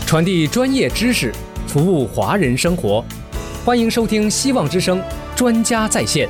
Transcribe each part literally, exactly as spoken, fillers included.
传递专业知识，服务华人生活。欢迎收听希望之声专家在线。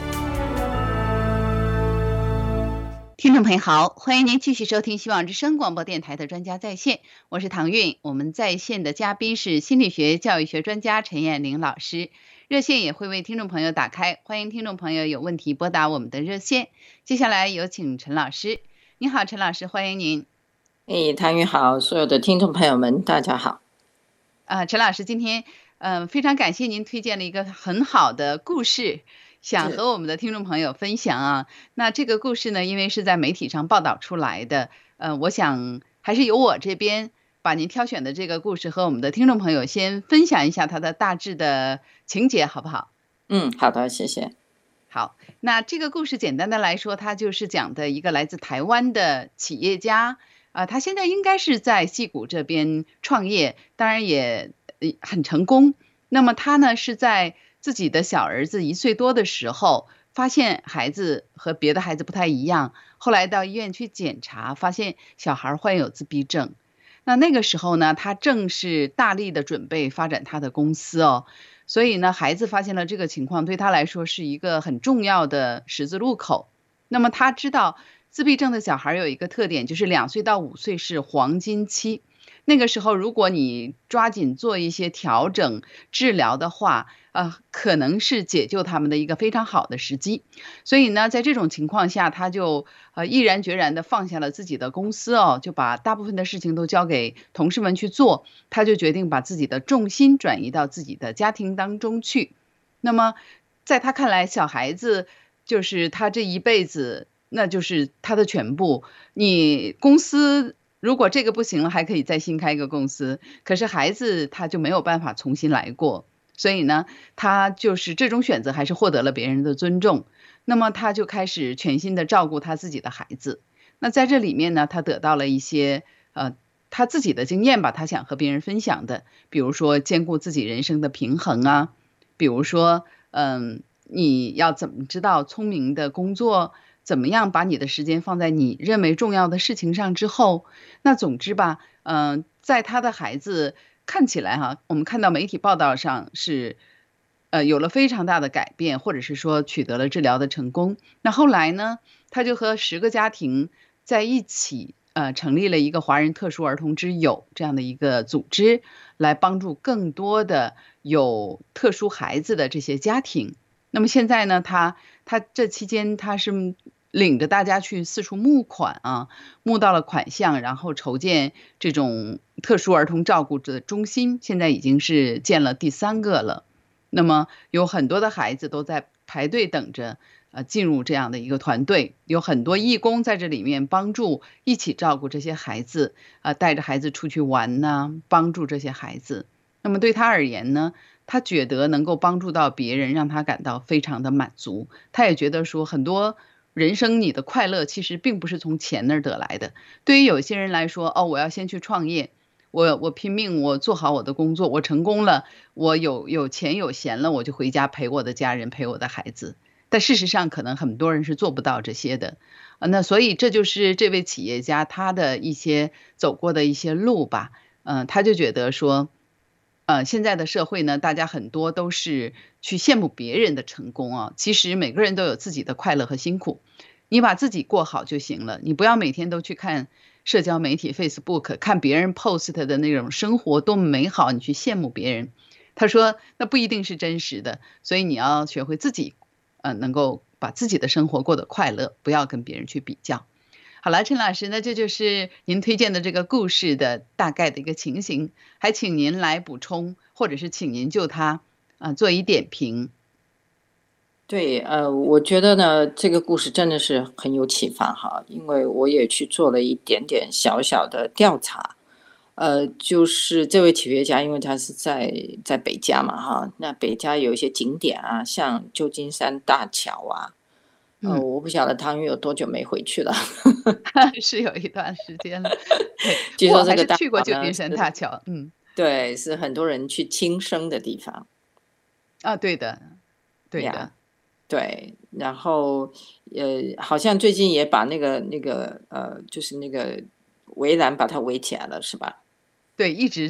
听众朋友好，欢迎您继续收听希望之声广播电台的专家在线，我是唐韵。我们在线的嘉宾是心理学教育学专家陈燕玲老师，热线也会为听众朋友打开，欢迎听众朋友有问题拨打我们的热线。接下来有请陈老师。你好，陈老师，欢迎您。 哎，唐韵好，所有的听众朋友们大家好。 啊，陈老师今天嗯、呃，非常感谢您推荐了一个很好的故事，想和我们的听众朋友分享啊。那这个故事呢，因为是在媒体上报道出来的，呃，我想还是由我这边把您挑选的这个故事和我们的听众朋友先分享一下它的大致的情节，好不好？ 嗯，好的，谢谢。 好，那这个故事简单的来说，它就是讲的一个来自台湾的企业家。啊、呃，他现在应该是在矽谷这边创业，当然也很成功。那么他呢是在自己的小儿子一岁多的时候，发现孩子和别的孩子不太一样，后来到医院去检查，发现小孩患有自闭症。那那个时候呢，他正是大力的准备发展他的公司哦，所以呢，孩子发现了这个情况，对他来说是一个很重要的十字路口。那么他知道自闭症的小孩有一个特点，就是两岁到五岁是黄金期。那个时候如果你抓紧做一些调整治疗的话，呃，可能是解救他们的一个非常好的时机。所以呢，在这种情况下，他就呃毅然决然地放下了自己的公司哦，就把大部分的事情都交给同事们去做，他就决定把自己的重心转移到自己的家庭当中去。那么在他看来，小孩子就是他这一辈子，那就是他的全部。你公司如果这个不行了，还可以再新开一个公司，可是孩子他就没有办法重新来过，所以呢，他就是这种选择还是获得了别人的尊重。那么他就开始全心的照顾他自己的孩子。那在这里面呢，他得到了一些呃他自己的经验吧，他想和别人分享的，比如说兼顾自己人生的平衡啊，比如说嗯，你要怎么知道聪明的工作，怎么样把你的时间放在你认为重要的事情上之后。那总之吧，嗯、呃，在他的孩子看起来哈，我们看到媒体报道上是呃有了非常大的改变，或者是说取得了治疗的成功。那后来呢，他就和十个家庭在一起呃成立了一个华人特殊儿童之友这样的一个组织，来帮助更多的有特殊孩子的这些家庭。那么现在呢，他他这期间他是领着大家去四处募款啊，募到了款项，然后筹建这种特殊儿童照顾的中心，现在已经是建了第三个了。那么有很多的孩子都在排队等着呃进入这样的一个团队，有很多义工在这里面帮助一起照顾这些孩子，呃带着孩子出去玩呢，帮助这些孩子。那么对他而言呢，他觉得能够帮助到别人，让他感到非常的满足。他也觉得说，很多人生你的快乐其实并不是从钱那儿得来的。对于有些人来说，哦，我要先去创业，我我拼命，我做好我的工作，我成功了，我有有钱有闲了，我就回家陪我的家人，陪我的孩子。但事实上，可能很多人是做不到这些的。呃那所以这就是这位企业家他的一些走过的一些路吧。嗯、呃，他就觉得说，呃，现在的社会呢，大家很多都是去羡慕别人的成功啊，其实每个人都有自己的快乐和辛苦，你把自己过好就行了，你不要每天都去看社交媒体 Facebook， 看别人 post 的那种生活多么美好，你去羡慕别人。他说那不一定是真实的，所以你要学会自己呃，能够把自己的生活过得快乐，不要跟别人去比较。好了，陈老师，那这就是您推荐的这个故事的大概的一个情形，还请您来补充，或者是请您就它呃做一点评。 对，呃，我觉得呢，这个故事真的是很有启发哈，因为我也去做了一点点小小的调查。呃，就是这位企业家，因为他是在在北加嘛哈，那北加有一些景点啊，像旧金山大桥啊，呃， 嗯， 我不晓得汤圆有多久没回去了。 是有一段时间了。对， 据说这个大我还是去过桥呢旧金山大是， 桥。嗯， 对，是很多人去轻生的地方啊，对的，对呀。 的， 对，然后呃，好像最近也把那个那个呃，就是那个围栏把它围起来了，是吧？ 对，一直在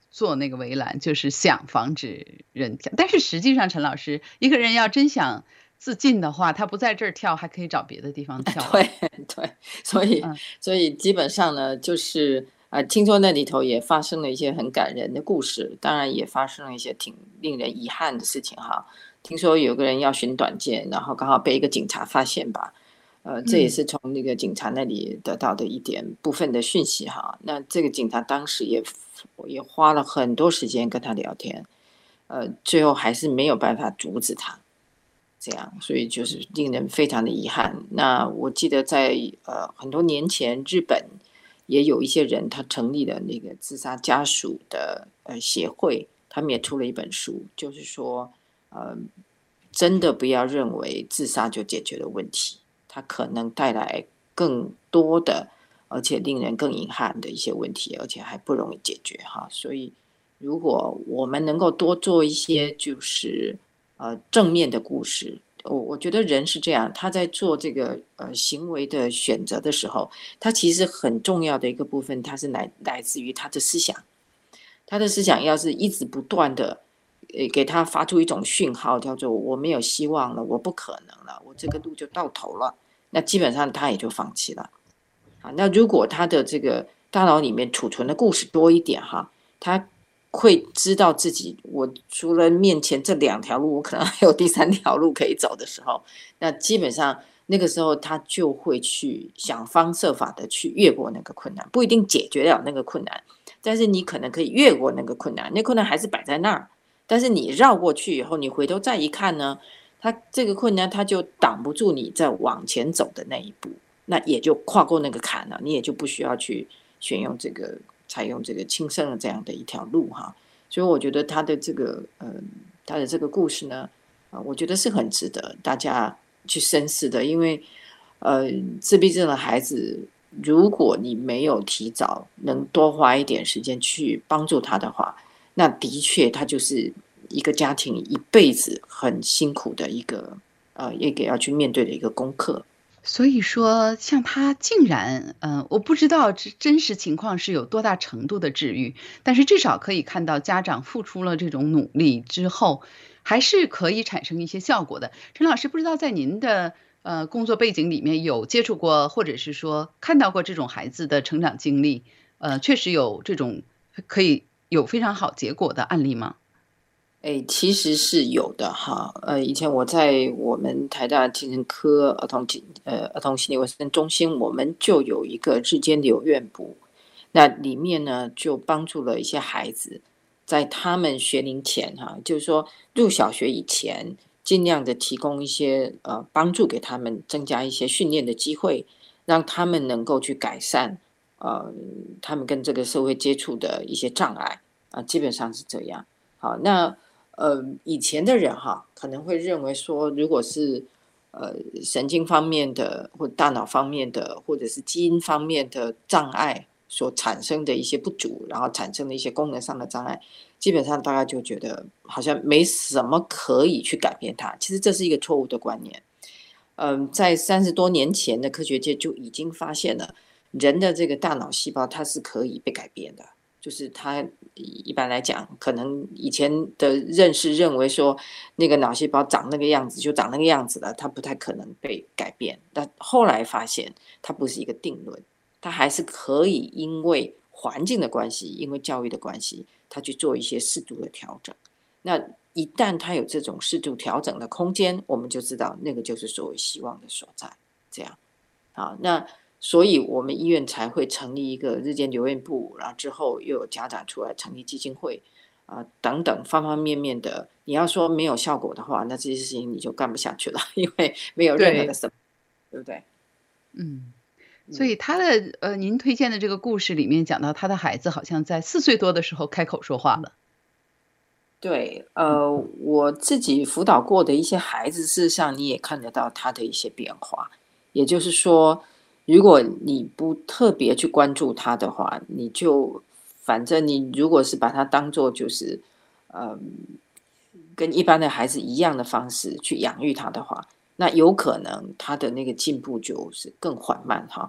做那个围栏，就是想防止人跳。但是实际上，陈老师，一个人要真想自尽的话，他不在这儿跳，还可以找别的地方跳啊。 对对，所以嗯所以基本上呢，就是呃，听说那里头也发生了一些很感人的故事，当然也发生了一些挺令人遗憾的事情哈。听说有个人要寻短见，然后刚好被一个警察发现吧，呃，这也嗯是从那个警察那里得到的一点部分的讯息哈。那这个警察当时也也花了很多时间跟他聊天，呃，最后还是没有办法阻止他。这样，所以就是令人非常的遗憾。那我记得在呃很多年前，日本也有一些人他成立了那个自杀家属的呃协会，他们也出了一本书，就是说呃真的不要认为自杀就解决了问题，它可能带来更多的而且令人更遗憾的一些问题，而且还不容易解决哈。所以如果我们能够多做一些就是呃正面的故事，我我觉得人是这样，他在做这个呃行为的选择的时候，他其实很重要的一个部分，它是来来自于他的思想。他的思想要是一直不断的，呃，给他发出一种讯号，叫做我没有希望了，我不可能了，我这个路就到头了，那基本上他也就放弃了。啊，那如果他的这个大脑里面储存的故事多一点哈，他会知道自己，我除了面前这两条路，我可能还有第三条路可以走的时候，那基本上那个时候他就会去想方设法的去越过那个困难，不一定解决了那个困难，但是你可能可以越过那个困难，那困难还是摆在那儿，但是你绕过去以后，你回头再一看呢，它这个困难它就挡不住你再往前走的那一步，那也就跨过那个坎了，你也就不需要去选用这个采用这个轻生的这样的一条路哈。所以我觉得他的这个呃他的这个故事呢，啊、我觉得是很值得大家去深思的，因为呃自闭症的孩子，如果你没有提早能多花一点时间去帮助他的话，那的确他就是一个家庭一辈子很辛苦的一个呃也给要去面对的一个功课。 所以说，像他竟然，嗯、我不知道这真实情况是有多大程度的治愈，但是至少可以看到家长付出了这种努力之后，还是可以产生一些效果的。陈老师，不知道在您的呃工作背景里面有接触过，或者是说看到过这种孩子的成长经历，呃，确实有这种可以有非常好结果的案例吗？ 哎，其实是有的哈。呃，以前我在我们台大精神科儿童精呃儿童心理卫生中心，我们就有一个日间留院部，那里面呢就帮助了一些孩子，在他们学龄前哈，就是说入小学以前，尽量的提供一些呃帮助给他们，增加一些训练的机会，让他们能够去改善呃他们跟这个社会接触的一些障碍啊、基本上是这样。好，那呃，以前的人哈，可能会认为说，如果是呃神经方面的，或大脑方面的，或者是基因方面的障碍所产生的一些不足，然后产生的一些功能上的障碍，基本上大家就觉得好像没什么可以去改变它。其实这是一个错误的观念。嗯、呃，在三十多年前的科学界就已经发现了，人的这个大脑细胞它是可以被改变的。就是他一般来讲，可能以前的认识认为说，那个脑细胞长那个样子就长那个样子了，它不太可能被改变。但后来发现，它不是一个定论，它还是可以因为环境的关系，因为教育的关系，它去做一些适度的调整。那一旦它有这种适度调整的空间，我们就知道那个就是所谓希望的所在。这样，好，那。所以我们医院才会成立一个日间留院部，然后之后又有家长出来成立基金会，啊、呃、等等方方面面的。你要说没有效果的话，那这些事情你就干不下去了，因为没有任何的什么，对不对？ 嗯，所以他的呃，您推荐的这个故事里面讲到，他的孩子好像在四岁多的时候开口说话了。 对，呃，我自己辅导过的一些孩子，事实上你也看得到他的一些变化，也就是说。如果你不特别去关注他的话，你就反正你如果是把他当做就是呃跟一般的孩子一样的方式去养育他的话，那有可能他的那个进步就是更缓慢哈。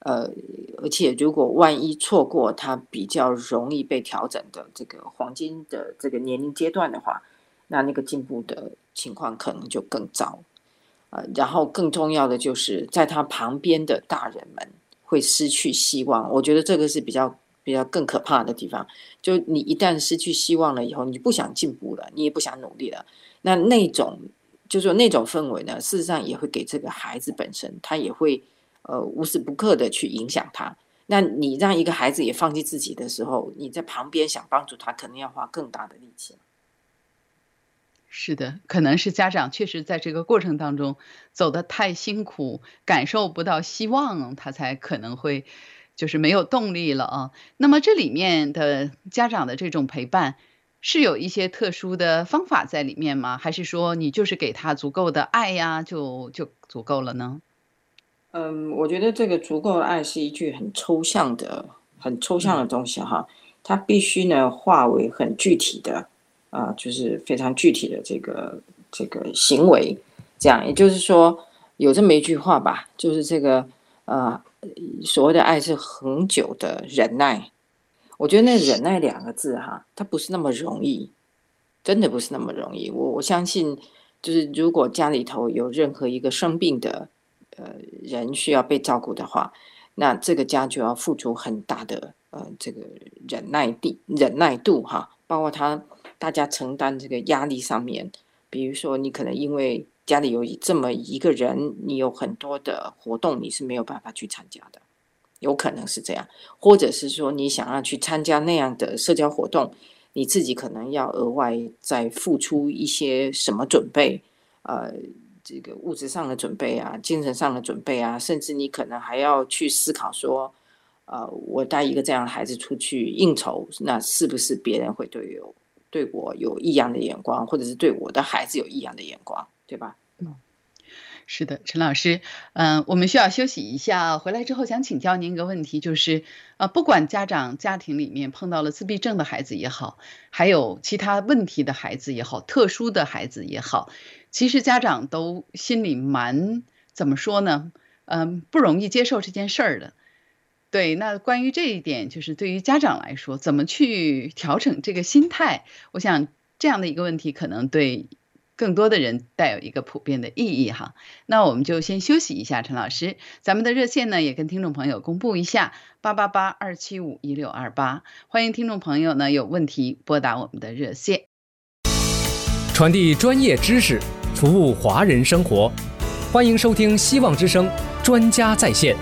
呃，而且如果万一错过他比较容易被调整的这个黄金的这个年龄阶段的话，那那个进步的情况可能就更糟。呃，然后更重要的就是在他旁边的大人们会失去希望，我觉得这个是比较比较更可怕的地方。就你一旦失去希望了以后，你不想进步了，你也不想努力了，那那种就是说那种氛围呢，事实上也会给这个孩子本身，他也会呃无时不刻的去影响他。那你让一个孩子也放弃自己的时候，你在旁边想帮助他，可能要花更大的力气。 是的，可能是家长确实在这个过程当中走得太辛苦，感受不到希望，他才可能会就是没有动力了啊。那么这里面的家长的这种陪伴，是有一些特殊的方法在里面吗？还是说你就是给他足够的爱呀，就就足够了呢？ 嗯，我觉得这个足够的爱是一句很抽象的、很抽象的嗯东西哈，它必须呢化为很具体的，啊、就是非常具体的这个这个行为，这样也就是说有这么一句话吧，就是这个呃所谓的爱是恒久的忍耐。我觉得那忍耐两个字哈，它不是那么容易，真的不是那么容易。我我相信，就是如果家里头有任何一个生病的呃人需要被照顾的话，那这个家就要付出很大的呃这个忍耐力、忍耐度哈，包括他大家承担这个压力上面，比如说你可能因为家里有这么一个人，你有很多的活动你是没有办法去参加的。有可能是这样，或者是说你想要去参加那样的社交活动，你自己可能要额外再付出一些什么准备，呃，这个物质上的准备啊，精神上的准备啊，甚至你可能还要去思考说，呃，我带一个这样的孩子出去应酬，那是不是别人会对有对我有异样的眼光，或者是对我的孩子有异样的眼光，对吧？ 是的，陈老师，嗯，我们需要休息一下，回来之后想请教您一个问题，就是，呃，不管家长家庭里面碰到了自闭症的孩子也好，还有其他问题的孩子也好，特殊的孩子也好，其实家长都心里蛮，怎么说呢，嗯，不容易接受这件事儿的。对，那关于这一点，就是对于家长来说，怎么去调整这个心态？我想这样的一个问题，可能对更多的人带有一个普遍的意义哈。那我们就先休息一下，陈老师，咱们的热线呢也跟听众朋友公布一下，八八八二七五一六二八，欢迎听众朋友呢有问题拨打我们的热线， 传递专业知识，服务华人生活，欢迎收听希望之声专家在线。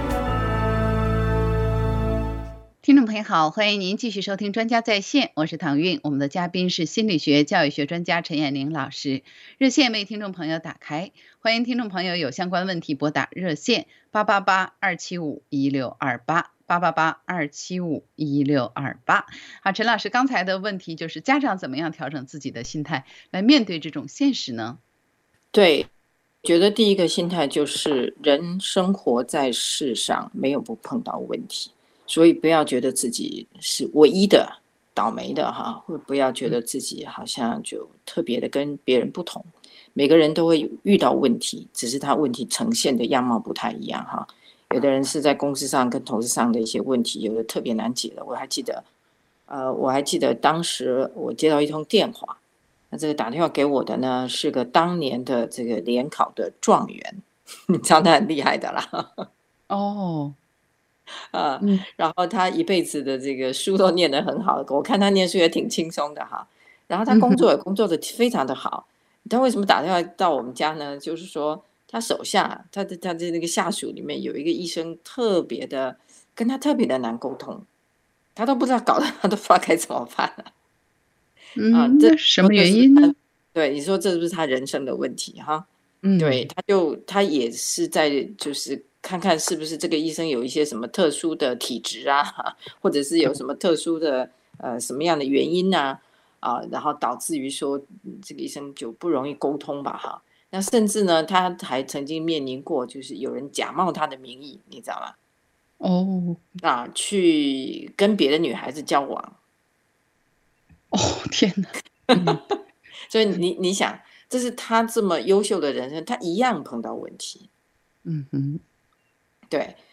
听众朋友好，欢迎您继续收听专家在线，我是唐韵，我们的嘉宾是心理学教育学专家陈彦玲老师。热线为听众朋友打开，欢迎听众朋友有相关问题拨打热线八八八二七五一六二八八八八二七五一六二八。好，陈老师刚才的问题就是家长怎么样调整自己的心态来面对这种现实呢？ 对，觉得第一个心态就是人生活在世上没有不碰到问题。所以不要觉得自己是唯一的倒霉的哈，或不要觉得自己好像就特别的跟别人不同。每个人都会遇到问题，只是他问题呈现的样貌不太一样哈。有的人是在公司上跟同事上的一些问题，有的特别难解的。我还记得，呃，我还记得当时我接到一通电话，那这个打电话给我的呢是个当年的这个联考的状元，你知道他很厉害的啦。 哦。 啊， 嗯然后他一辈子的这个书都念得很好，我看他念书也挺轻松的哈。然后他工作也工作的非常的好，他为什么打电话到我们家呢？就是说他手下，他的他的那个下属里面有一个医生特别的跟他特别的难沟通，他都不知道搞得他都不知道该怎么办了。啊， 嗯， 这那什么原因呢？ 对，你说这是不是他人生的问题哈？对， 嗯他就他也是在就是看看是不是这个医生有一些什么特殊的体质啊，或者是有什么特殊的呃什么样的原因啊啊，然后导致于说这个医生就不容易沟通吧哈。那甚至呢，他还曾经面临过，就是有人假冒他的名义，你知道吗？ 哦啊，去跟别的女孩子交往。 哦，天哪！嗯所以你你想，这是他这么优秀的人生，他一样碰到问题。 嗯嗯对，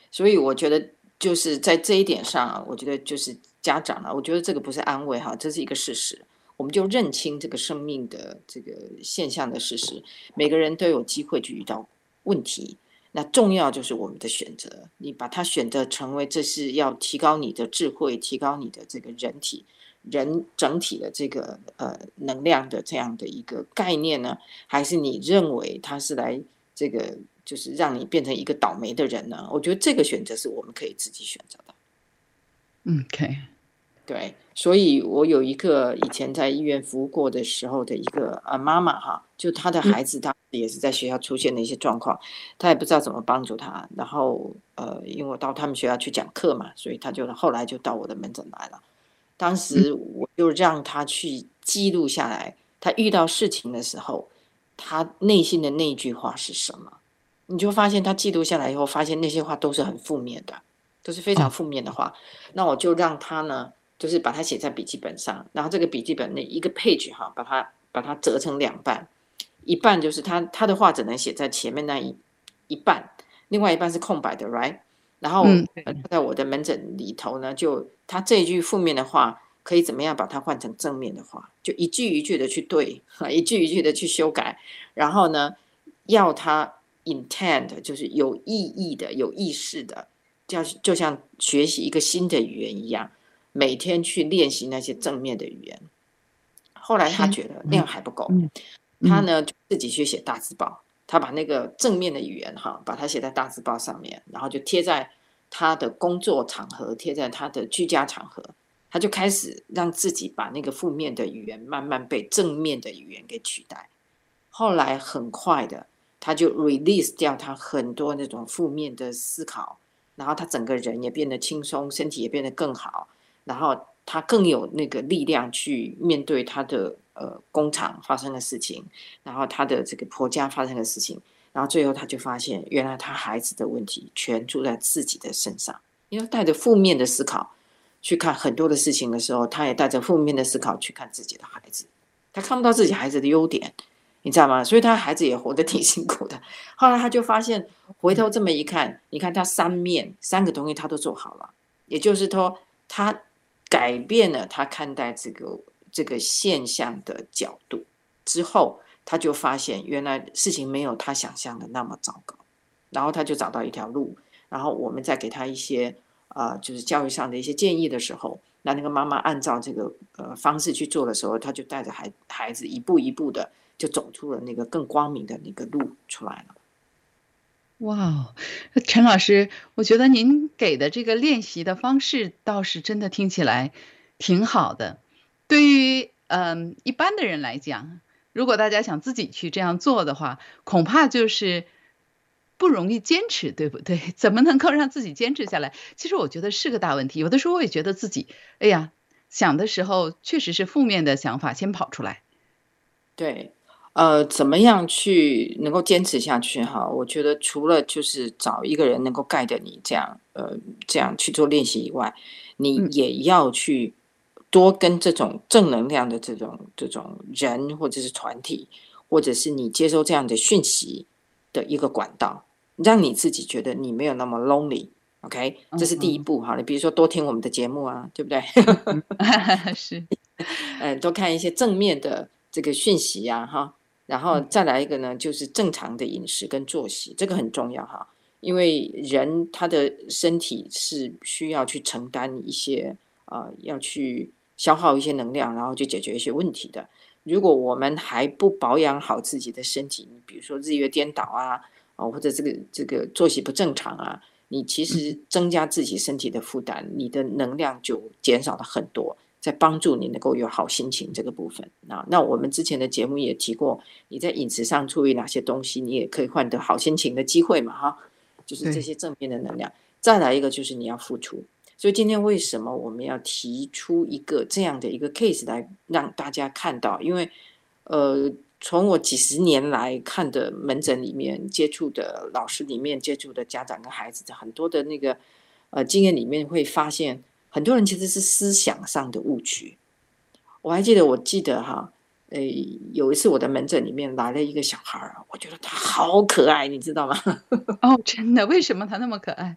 所以我觉得就是在这一点上，我觉得就是家长啊，我觉得这个不是安慰哈，这是一个事实。我们就认清这个生命的这个现象的事实，每个人都有机会去遇到问题。那重要就是我们的选择，你把它选择成为这是要提高你的智慧，提高你的这个人体人整体的这个呃能量的这样的一个概念呢，还是你认为它是来这个就是让你变成一个倒霉的人呢？我觉得这个选择是我们可以自己选择的。 嗯 OK， 对，所以我有一个以前在医院服务过的时候的一个呃妈妈哈，就她的孩子，她也是在学校出现的一些状况，她也不知道怎么帮助他。然后呃，因为我到他们学校去讲课嘛，所以她就后来就到我的门诊来了。当时我就让她去记录下来，她遇到事情的时候，她内心的那句话是什么？你就发现她记录下来以后，发现那些话都是很负面的，都是非常负面的话。那我就让她呢。就是把它写在笔记本上，然后这个笔记本的一个 page 哈，把它把它折成两半，一半就是他他的话只能写在前面那一一半，另外一半是空白的 ，right？ 然后、 嗯呃、在我的门诊里头呢，就他这一句负面的话可以怎么样把它换成正面的话，就一句一句的去对，一句一句的去修改，然后呢，要他 intend 就是有意义的、有意识的，就就像学习一个新的语言一样。每天去练习那些正面的语言，后来他觉得那样还不够， 嗯嗯、 他呢就自己去写大字报，他把那个正面的语言哈，把它写在大字报上面，然后就贴在他的工作场合，贴在他的居家场合，他就开始让自己把那个负面的语言慢慢被正面的语言给取代。后来很快的，他就 release 掉他很多那种负面的思考，然后他整个人也变得轻松，身体也变得更好。然后他更有那个力量去面对他的呃工厂发生的事情，然后他的这个婆家发生的事情，然后最后他就发现，原来他孩子的问题全住在自己的身上。因为带着负面的思考去看很多的事情的时候，他也带着负面的思考去看自己的孩子，他看不到自己孩子的优点，你知道吗？所以他孩子也活得挺辛苦的。后来他就发现，回头这么一看，你看他三面三个东西他都做好了，也就是说他改变了他看待这个这个现象的角度之后，他就发现原来事情没有他想象的那么糟糕，然后他就找到一条路，然后我们再给他一些呃，就是教育上的一些建议的时候，那那个妈妈按照这个呃方式去做的时候，他就带着孩孩子一步一步的就走出了那个更光明的那个路出来了。 哇，陈老师，我觉得您给的这个练习的方式倒是真的听起来挺好的。对于嗯一般的人来讲，如果大家想自己去这样做的话，恐怕就是不容易坚持，对不对？怎么能够让自己坚持下来？其实我觉得是个大问题。有的时候我也觉得自己，哎呀，想的时候确实是负面的想法先跑出来。 对。呃，怎么样去能够坚持下去哈？我觉得除了就是找一个人能够盖着你这样，呃，这样去做练习以外，你也要去多跟这种正能量的这种这种人或者是团体，或者是你接收这样的讯息的一个管道，让你自己觉得你没有那么 lonely。OK， 这是第一步哈。你比如说多听我们的节目啊，对不对？ 是， 呃，多看一些正面的这个讯息呀，哈。然后再来一个呢，就是正常的饮食跟作息，这个很重要哈，因为人他的身体是需要去承担一些呃，要去消耗一些能量，然后去解决一些问题的。如果我们还不保养好自己的身体，比如说日月颠倒啊，哦，或者这个这个作息不正常啊，你其实增加自己身体的负担，你的能量就减少了很多。在帮助你能够有好心情这个部分。那那我们之前的节目也提过，你在饮食上注意哪些东西，你也可以换得好心情的机会嘛，哈，就是这些正面的能量。再来一个就是你要付出。所以今天为什么我们要提出一个这样的一个 case 来让大家看到？因为呃，从我几十年来看的门诊里面接触的老师里面接触的家长跟孩子的很多的那个呃经验里面会发现。很多人其实是思想上的误区。我还记得，我记得哈，呃，有一次我的门诊里面来了一个小孩，我觉得他好可爱，你知道吗？ 哦，真的？为什么他那么可爱？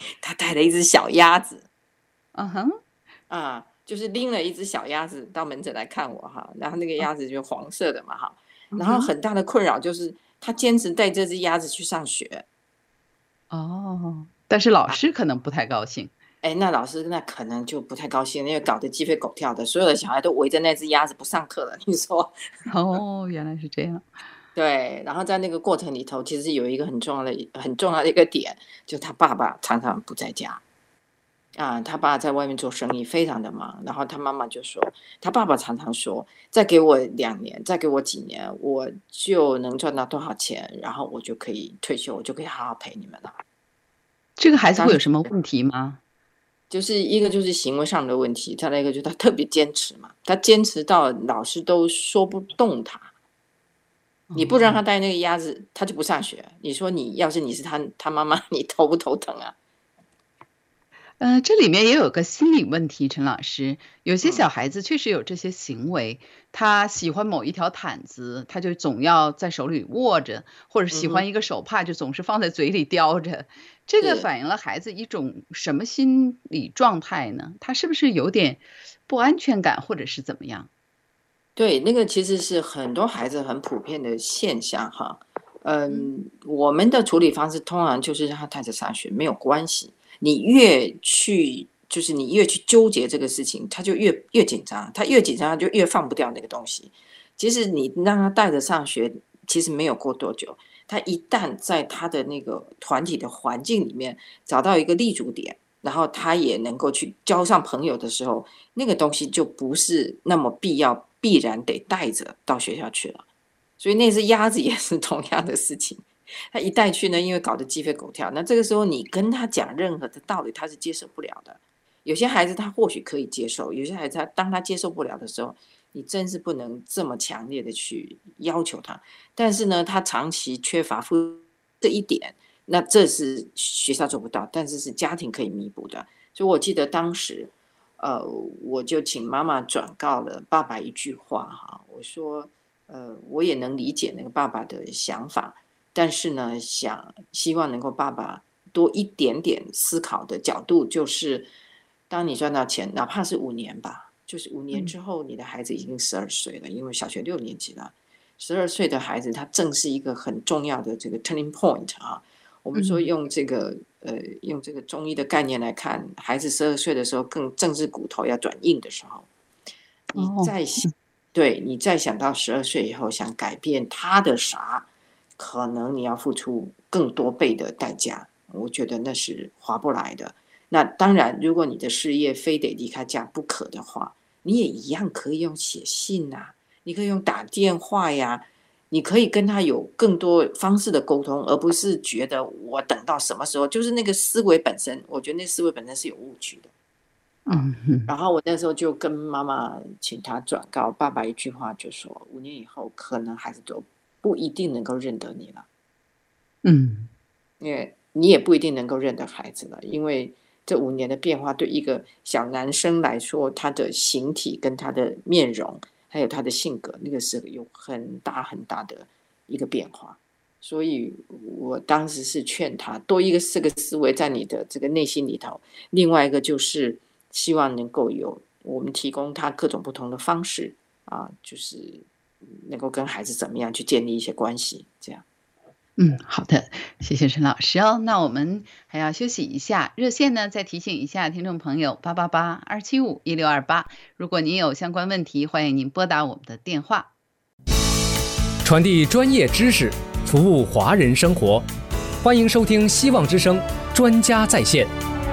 他带了一只小鸭子， 嗯哼， 啊，就是拎了一只小鸭子到门诊来看我哈，然后那个鸭子就黄色的嘛哈，然后嗯哼， 很大的困扰就是他坚持带这只鸭子去上学。 哦，但是老师可能不太高兴。 哎，那老师那可能就不太高兴，因为搞得鸡飞狗跳的，所有的小孩都围着那只鸭子不上课了。你说哦，原来是这样。 对？然后在那个过程里头，其实有一个很重要的、很重要的一个点，就他爸爸常常不在家啊，他爸在外面做生意，非常的忙。然后他妈妈就说，他爸爸常常说，再给我两年，再给我几年，我就能赚到多少钱，然后我就可以退休，我就可以好好陪你们了。 这个孩子当时会有什么问题吗？ 就是一个就是行为上的问题，再来一个就是他特别坚持嘛，他坚持到老师都说不动他。你不让他带那个鸭子，他就不上学。你说你要是你是他他妈妈，你头不头疼啊？ 呃，这里面也有个心理问题，陈老师，有些小嗯孩子确实有这些行为，他喜欢某一条毯子，他就总要在手里握着，或者喜嗯哼， 欢一个手帕，就总是放在嘴里叼着。这个是。 反映了孩子一种什么心理状态呢？他是不是有点不安全感，或者是怎么样？ 对，那个其实是很多孩子很普遍的现象哈。 嗯， 嗯，我们的处理方式通常就是让他带着上学，没有关系。你越去，就是你越去纠结这个事情，他就越越紧张，他越紧张，他就越放不掉那个东西。其实你让他带着上学，其实没有过多久，他一旦在他的那个团体的环境里面找到一个立足点，然后他也能够去交上朋友的时候，那个东西就不是那么必要，必然得带着到学校去了。所以那只鸭子也是同样的事情，他一带去呢，因为搞得鸡飞狗跳，那这个时候你跟他讲任何的道理，他是接受不了的。有些孩子他或许可以接受，有些孩子他当他接受不了的时候，你真是不能这么强烈的去要求他。但是呢，他长期缺乏负这一点，那这是学校做不到，但是是家庭可以弥补的。所以我记得当时，呃，我就请妈妈转告了爸爸一句话哈，我说，呃，我也能理解那个爸爸的想法，但是呢，想希望能够爸爸多一点点思考的角度，就是当你赚到钱，哪怕是五年吧，就是五年嗯， 之后，你的孩子已经十二岁了，因为小学六年级了。十二岁的孩子，他正是一个很重要的这个 turning point 啊。我们说嗯， 用这个呃用这个中医的概念来看，孩子十二岁的时候，更正是骨头要转硬的时候。你哦， 再想，对你再想到十二岁以后想改变他的啥，可能你要付出更多倍的代价。我觉得那是划不来的。那当然，如果你的事业非得离开家不可的话，你也一样可以用写信呐、啊，你可以用打电话呀，你可以跟他有更多方式的沟通，而不是觉得我等到什么时候，就是那个思维本身，我觉得那思维本身是有误区的啊。 嗯嗯然后我那时候就跟妈妈请她转告爸爸一句话，就说五年以后可能孩子都不一定能够认得你了， 嗯。 因为你也不一定能够认得孩子了，因为这五年的变化对一个小男生来说，他的形体跟他的面容，还有他的性格，那个是有很大很大的一个变化。所以我当时是劝他多一个这个思维在你的这个内心里头，另外一个就是希望能够有我们提供他各种不同的方式啊，就是能够跟孩子怎么样去建立一些关系，这样。 嗯，好的，谢谢陈老师哦。那我们还要休息一下，热线呢再提醒一下听众朋友八八八二七五一六二八，如果您有相关问题，欢迎您拨打我们的电话。 传递专业知识，服务华人生活，欢迎收听希望之声专家在线。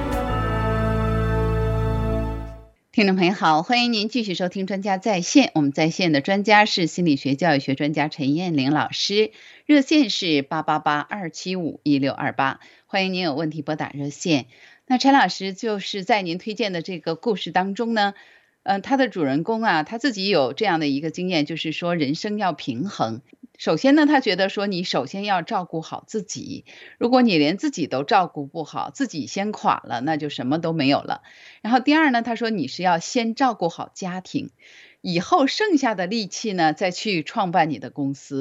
听众朋友好，欢迎您继续收听专家在线。我们在线的专家是心理学教育学专家陈燕玲老师，热线是八八八二七五一六二八，欢迎您有问题拨打热线。那陈老师就是在您推荐的这个故事当中呢，呃，他的主人公啊，他自己有这样的一个经验，就是说人生要平衡。首先呢，他觉得说你首先要照顾好自己，如果你连自己都照顾不好，自己先垮了，那就什么都没有了。然后第二呢，他说你是要先照顾好家庭，以后剩下的力气呢，再去创办你的公司。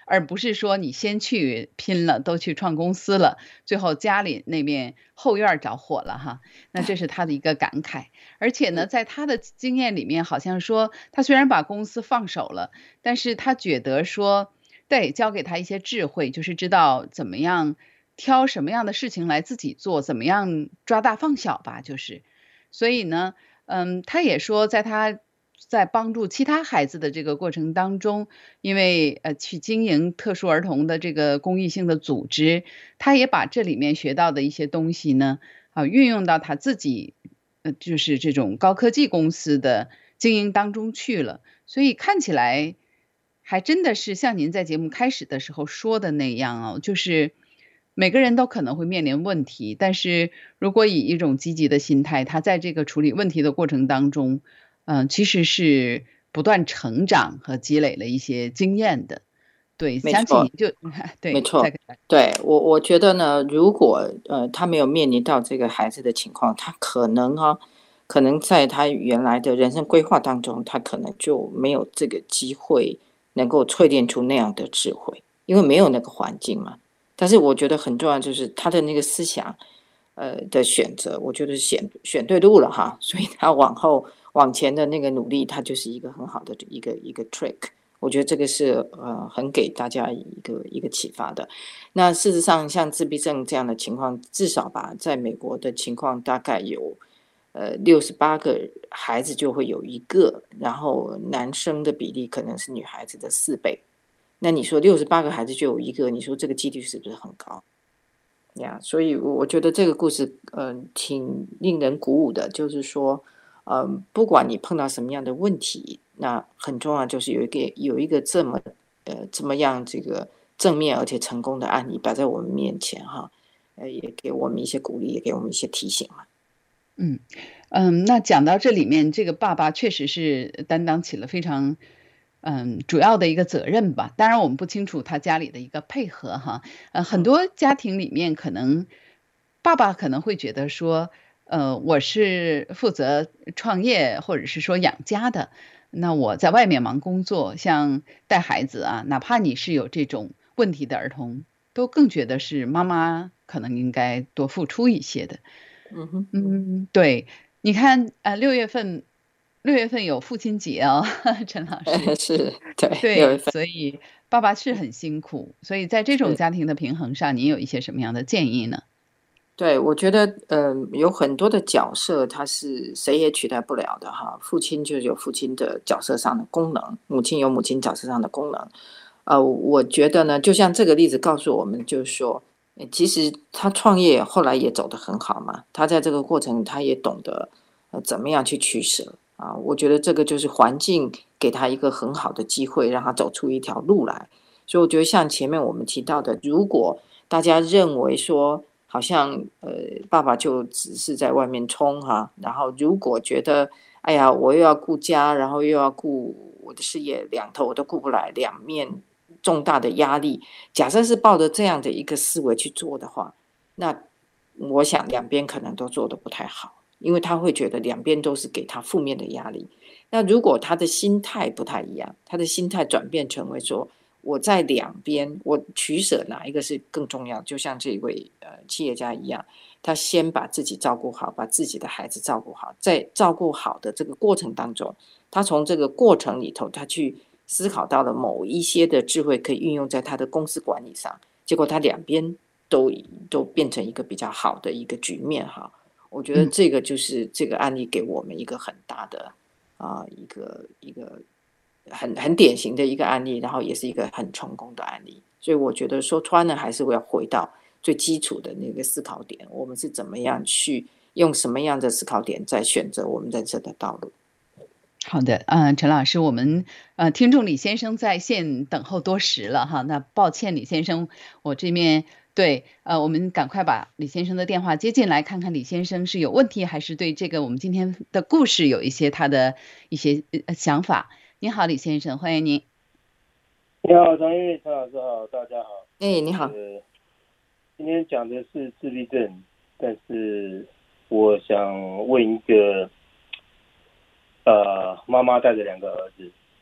而不是说你先去拼了，都去创公司了，最后家里那边后院着火了哈。那这是他的一个感慨。而且呢，在他的经验里面，好像说他虽然把公司放手了，但是他觉得说，对，教给他一些智慧，就是知道怎么样挑什么样的事情来自己做，怎么样抓大放小吧，就是。所以呢，嗯，他也说，在他在帮助其他孩子的这个过程当中，因为呃去经营特殊儿童的这个公益性的组织，他也把这里面学到的一些东西呢，啊，运用到他自己呃就是这种高科技公司的经营当中去了。所以看起来还真的是像您在节目开始的时候说的那样哦，就是每个人都可能会面临问题，但是如果以一种积极的心态，他在这个处理问题的过程当中，嗯，其实是不断成长和积累了一些经验的。对， 没错， 想起你就对，再没错， 给他对，我我觉得呢，如果呃他没有面临到这个孩子的情况，他可能啊，可能在他原来的人生规划当中，他可能就没有这个机会能够淬炼出那样的智慧，因为没有那个环境嘛。但是我觉得很重要，就是他的那个思想，呃的选择，我觉得选选对路了哈，所以他往后往前的那个努力，他就是一个很好的一个一个 trick。我觉得这个是呃很给大家一个一个启发的。那事实上，像自闭症这样的情况，至少吧，在美国的情况大概有呃六十八个孩子就会有一个，然后男生的比例可能是女孩子的四倍。那你说六十八个孩子就有一个，你说这个几率是不是很高呀？所以我觉得这个故事嗯、呃、挺令人鼓舞的，就是说，嗯、呃，不管你碰到什么样的问题。那很重要，就是有一个有一个这么呃这么样这个正面而且成功的案例摆在我们面前哈，呃也给我们一些鼓励，也给我们一些提醒嘛。 嗯嗯，那讲到这里面，这个爸爸确实是担当起了非常嗯主要的一个责任吧。当然，我们不清楚他家里的一个配合哈。呃，很多家庭里面可能爸爸可能会觉得说，呃，我是负责创业或者是说养家的，那我在外面忙工作，像带孩子啊，哪怕你是有这种问题的儿童，都更觉得是妈妈可能应该多付出一些的。 嗯哼， 嗯，对，你看，呃，六月份，六月份有父亲节哦，陈老师， 是，对，六月对， 份所以爸爸是很辛苦，所以在这种是。 家庭的平衡上，您有一些什么样的建议呢？ 对，我觉得，呃，有很多的角色，他是谁也取代不了的哈。父亲就有父亲的角色上的功能，母亲有母亲角色上的功能。呃，我觉得呢，就像这个例子告诉我们，就是说，呃其实他创业后来也走得很好嘛。他在这个过程，他也懂得呃怎么样去取舍啊。我觉得这个就是环境给他一个很好的机会，让他走出一条路来。所以我觉得像前面我们提到的，如果大家认为说，好像呃爸爸就只是在外面冲哈，然后如果觉得哎呀我又要顾家，然后又要顾我的事业，两头我都顾不来，两面重大的压力，假设是抱着这样的一个思维去做的话，那我想两边可能都做得不太好，因为他会觉得两边都是给他负面的压力。那如果他的心态不太一样，他的心态转变成为说，我在两边，我取舍哪一个是更重要？就像这位呃企业家一样，他先把自己照顾好，把自己的孩子照顾好，在照顾好的这个过程当中，他从这个过程里头，他去思考到了某一些的智慧可以运用在他的公司管理上，结果他两边都都变成一个比较好的一个局面哈。我觉得嗯。 这个就是这个案例给我们一个很大的啊、呃一个一个很很典型的一个案例，然后也是一个很成功的案例。所以我觉得说穿了，还是要回到最基础的那个思考点，我们是怎么样去用什么样的思考点在选择我们人生的道路。 好的，嗯，陈老师，我们呃，听众李先生在线等候多时了哈，那抱歉，李先生，我这边对，呃，我们赶快把李先生的电话接进来，看看李先生是有问题，还是对这个我们今天的故事有一些他的一些呃想法。你好，李先生，欢迎您。 你好，张玉陈老师好，大家好。 哎，你好。 呃，今天讲的是自闭症，但是我想问一个，呃，妈妈带着两个儿子，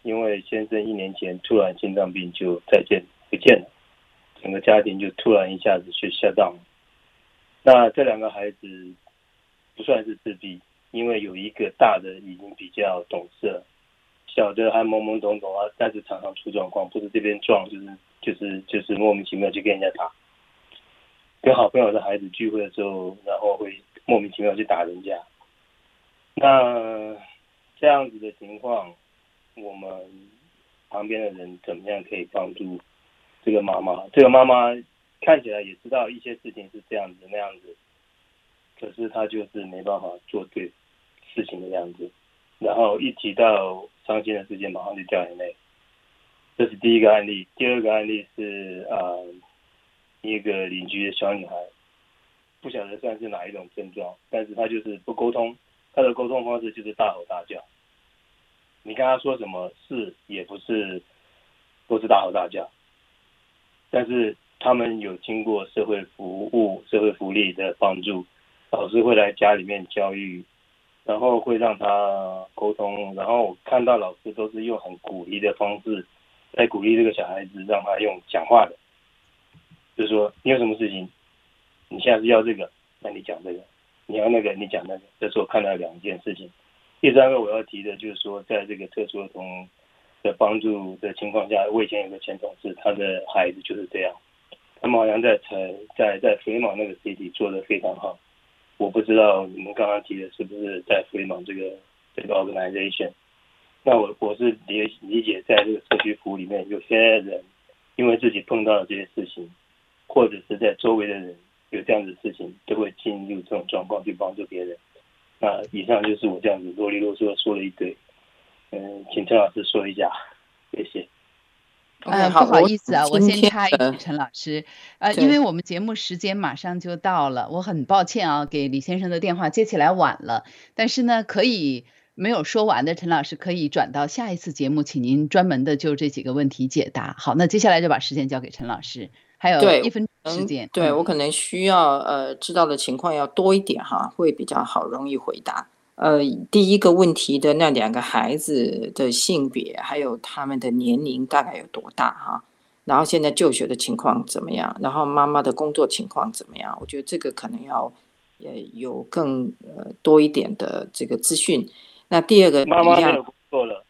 因为先生一年前突然心脏病就再见不见了，整个家庭就突然一下子就下降了。那这两个孩子不算是自闭，因为有一个大的已经比较懂事了，小的还懵懵懂懂啊，但是常常出状况，不是这边撞就是就是就是莫名其妙去跟人家打。跟好朋友的孩子聚会的时候，然后会莫名其妙去打人家。那这样子的情况，我们旁边的人怎么样可以帮助这个妈妈？这个妈妈看起来也知道一些事情是这样子那样子，可是她就是没办法做对事情的样子，然后一提到伤心的事情马上就掉眼泪。这是第一个案例。第二个案例是呃一个邻居的小女孩，不晓得算是哪一种症状，但是她就是不沟通，她的沟通方式就是大吼大叫。你跟她说什么是也不是，都是大吼大叫。但是他们有经过社会服务、社会福利的帮助，老师会来家里面教育，然后会让她沟通，然后看到老师都是用很鼓励的方式在鼓励这个小孩子，让他用讲话的。就是说你有什么事情，你现在是要这个，那你讲这个；你要那个，你讲那个。这是我看到两件事情。第三个我要提的就是说，在这个特殊儿童的帮助的情况下，我以前有个前同事，他的孩子就是这样。他们好像在在在弗里芒那个 city 做得非常好。我不知道你们刚刚提的是不是在弗里芒这个这个 organization。那我我是理理解，在这个社区服务里面，有些人因为自己碰到了这些事情，或者是在周围的人有这样子的事情，都会进入这种状况去帮助别人。那以上就是我这样子啰里啰嗦说了一堆，嗯，请陈老师说一下，谢谢。 呃， Okay, 好不好意思啊，我先插一今天句，陈老师，呃， 对因为我们节目时间马上就到了，我很抱歉啊，给李先生的电话接起来晚了，但是呢，可以没有说完的陈老师可以转到下一次节目，请您专门的就这几个问题解答。好，那接下来就把时间交给陈老师，还有对一分钟时间。嗯对我可能需要呃知道的情况要多一点哈，会比较好容易回答。呃，第一个问题的那两个孩子的性别还有他们的年龄大概有多大哈？然后现在就学的情况怎么样？然后妈妈的工作情况怎么样？我觉得这个可能要呃有更呃多一点的这个资讯。那第二个妈妈没有工作了。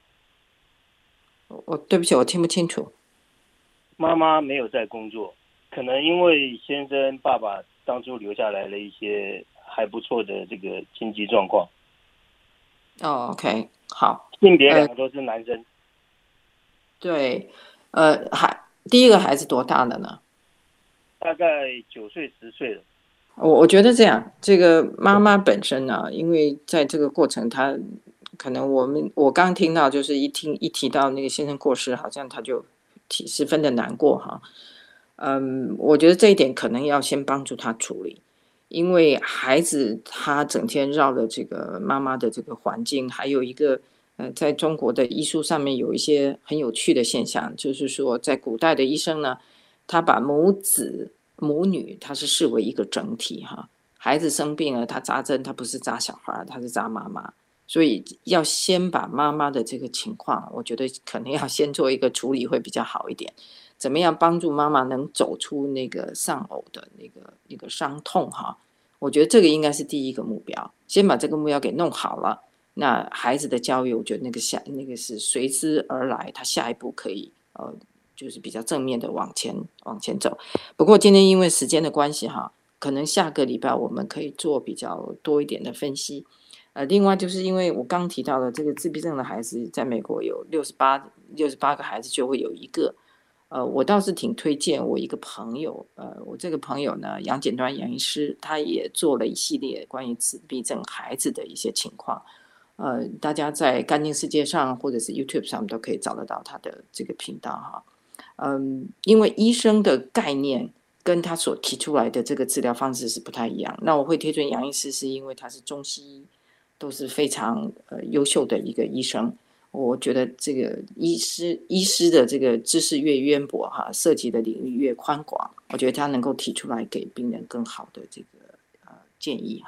我对不起，我听不清楚。 妈妈没有在工作，可能因为先生爸爸当初留下来了一些还不错的这个经济状况。 哦 ，OK， 好， 性别两个都是男生。 呃、对，呃，孩第一个孩子多大了呢？ 大概九岁十岁了。 我我觉得这样，这个妈妈本身呢，因为在这个过程，她可能我们我刚听到就是一听一提到那个先生过世，好像她就挺十分的难过哈。嗯，我觉得这一点可能要先帮助她处理，因为孩子他整天绕了这个妈妈的这个环境，还有一个呃，在中国的医书上面有一些很有趣的现象，就是说在古代的医生呢，他把母子母女他是视为一个整体哈，孩子生病了，他扎针，他不是扎小孩，他是扎妈妈，所以要先把妈妈的这个情况，我觉得可能要先做一个处理会比较好一点。怎么样帮助妈妈能走出那个丧偶的那个那个伤痛哈？我觉得这个应该是第一个目标，先把这个目标给弄好了。那孩子的教育，我觉得那个下那个是随之而来，他下一步可以呃。就是比较正面的往前往前走。不过今天因为时间的关系哈，可能下个礼拜我们可以做比较多一点的分析。呃，另外就是因为我刚提到了这个自闭症的孩子，在美国有六十八六十八个孩子就会有一个。呃，我倒是挺推荐我一个朋友，呃，我这个朋友呢，杨简端杨医师，他也做了一系列关于自闭症孩子的一些情况。呃，大家在干净世界上或者是 YouTube 上都可以找得到他的这个频道哈。嗯，因为医生的概念跟他所提出来的这个治疗方式是不太一样。那我会推荐杨医师，是因为他是中西医都是非常呃优秀的一个医生。我觉得这个医师医师的这个知识越渊博哈，涉及的领域越宽广，我觉得他能够提出来给病人更好的这个呃建议哈。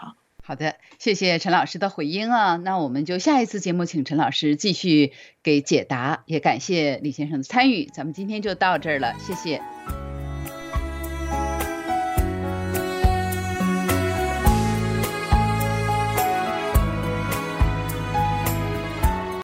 好的，谢谢陈老师的回应啊。那我们就下一次节目请陈老师继续给解答，也感谢李先生的参与。咱们今天就到这儿了，谢谢。